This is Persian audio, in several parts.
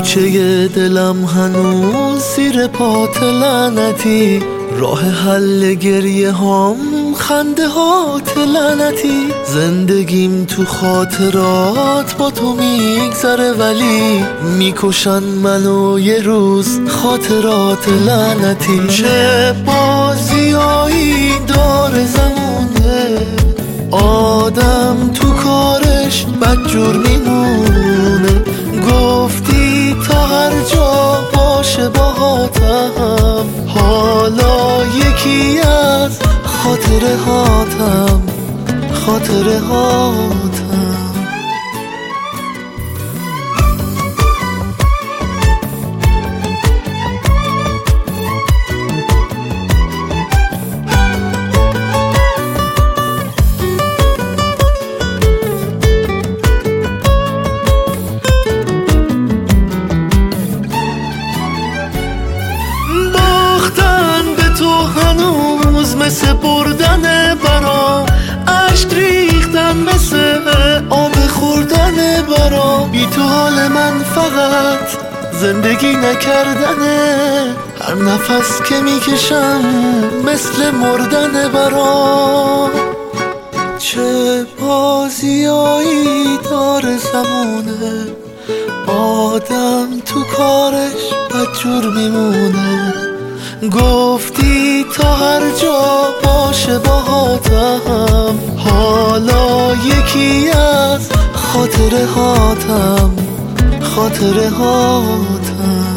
کوچه دلم هنوز زیر پات لعنتی، راه حل گریه هام خنده هات لعنتی. زندگیم تو خاطرات با تو میگذره، ولی میکشن منو یه روز خاطرات لعنتی. چه بازیایی داره زمونه، آدم تو کارش بدجور میمونه. گفتی تا هر جا باشه باهاتم، حالا یکی از خاطره هاتم، خاطره هاتم. مثل بردن برا، عشق ریختن مثل آب خوردن برا. بی تو حال من فقط زندگی نکردنه، هر نفس که میکشم مثل مردن برا. چه بازیایی داره زمونه، آدم تو کارش بدجور میمونه. گفتی تا هر جا باشه باهاتم، حالا یکی از خاطره هاتم، خاطره هاتم.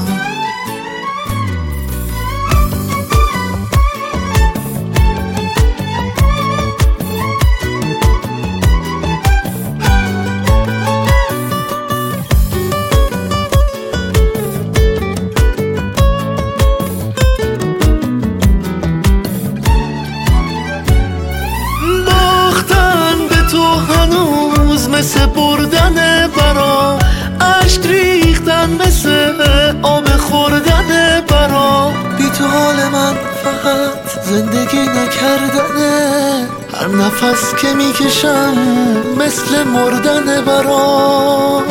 مثل بردن برا، عشق ریختن مثل آب خوردن برا. بی تو حال من فقط زندگی نکردنه، هر نفس که میکشم مثل مردن برا.